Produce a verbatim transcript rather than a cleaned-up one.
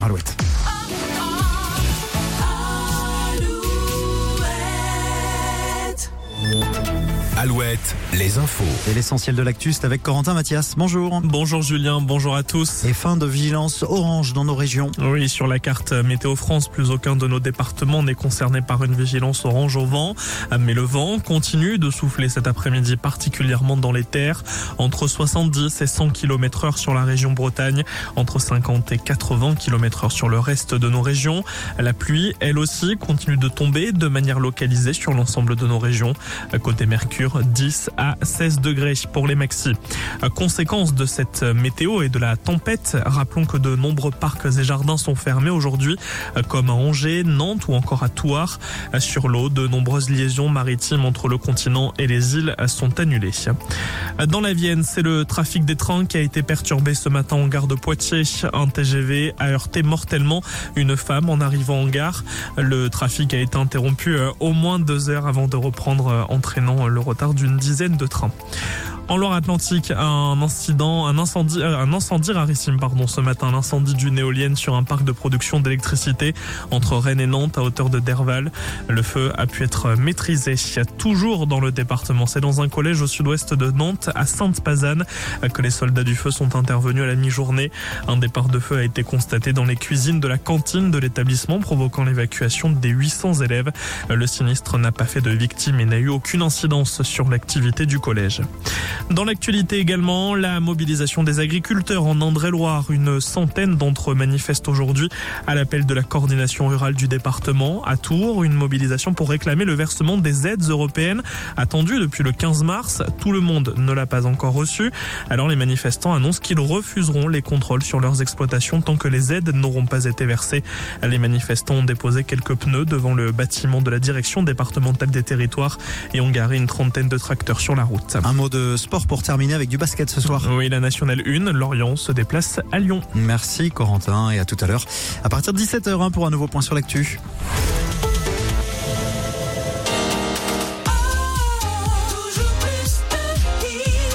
Alouette. Alouette, les infos. Et l'essentiel de l'actu, c'est avec Corentin Mathias. Bonjour. Bonjour Julien, bonjour à tous. Et fin de vigilance orange dans nos régions. Oui, sur la carte Météo France, plus aucun de nos départements n'est concerné par une vigilance orange au vent. Mais le vent continue de souffler cet après-midi, particulièrement dans les terres. Entre soixante-dix et cent kilomètres heure sur la région Bretagne, entre cinquante et quatre-vingts kilomètres heure sur le reste de nos régions. La pluie, elle aussi, continue de tomber de manière localisée sur l'ensemble de nos régions. Côté Mercure, dix à seize degrés pour les maxis. Conséquence de cette météo et de la tempête, rappelons que de nombreux parcs et jardins sont fermés aujourd'hui, comme à Angers, Nantes ou encore à Thouars. Sur l'eau, de nombreuses liaisons maritimes entre le continent et les îles sont annulées. Dans la Vienne, c'est le trafic des trains qui a été perturbé ce matin en gare de Poitiers. Un T G V a heurté mortellement une femme en arrivant en gare. Le trafic a été interrompu au moins deux heures avant de reprendre, entraînant le retard d'une dizaine de trains. En Loire-Atlantique, un incident, un incendie, un incendie rarissime, pardon, ce matin, l'incendie d'une éolienne sur un parc de production d'électricité entre Rennes et Nantes à hauteur de Derval. Le feu a pu être maîtrisé. Toujours dans le département, c'est dans un collège au sud-ouest de Nantes, à Sainte-Pazanne, que les soldats du feu sont intervenus à la mi-journée. Un départ de feu a été constaté dans les cuisines de la cantine de l'établissement, provoquant l'évacuation des huit cents élèves. Le sinistre n'a pas fait de victimes et n'a eu aucune incidence sur l'activité du collège. Dans l'actualité également, la mobilisation des agriculteurs en Indre-et-Loire. Une centaine d'entre eux manifestent aujourd'hui à l'appel de la coordination rurale du département. À Tours, une mobilisation pour réclamer le versement des aides européennes attendues depuis le quinze mars. Tout le monde ne l'a pas encore reçu. Alors les manifestants annoncent qu'ils refuseront les contrôles sur leurs exploitations tant que les aides n'auront pas été versées. Les manifestants ont déposé quelques pneus devant le bâtiment de la direction départementale des territoires et ont garé une trentaine de tracteurs sur la route. Un mot de sport pour terminer avec du basket ce soir. Oui, la Nationale un, Lorient se déplace à Lyon. Merci Corentin et à tout à l'heure. À partir de dix-sept heures pour un nouveau point sur l'actu.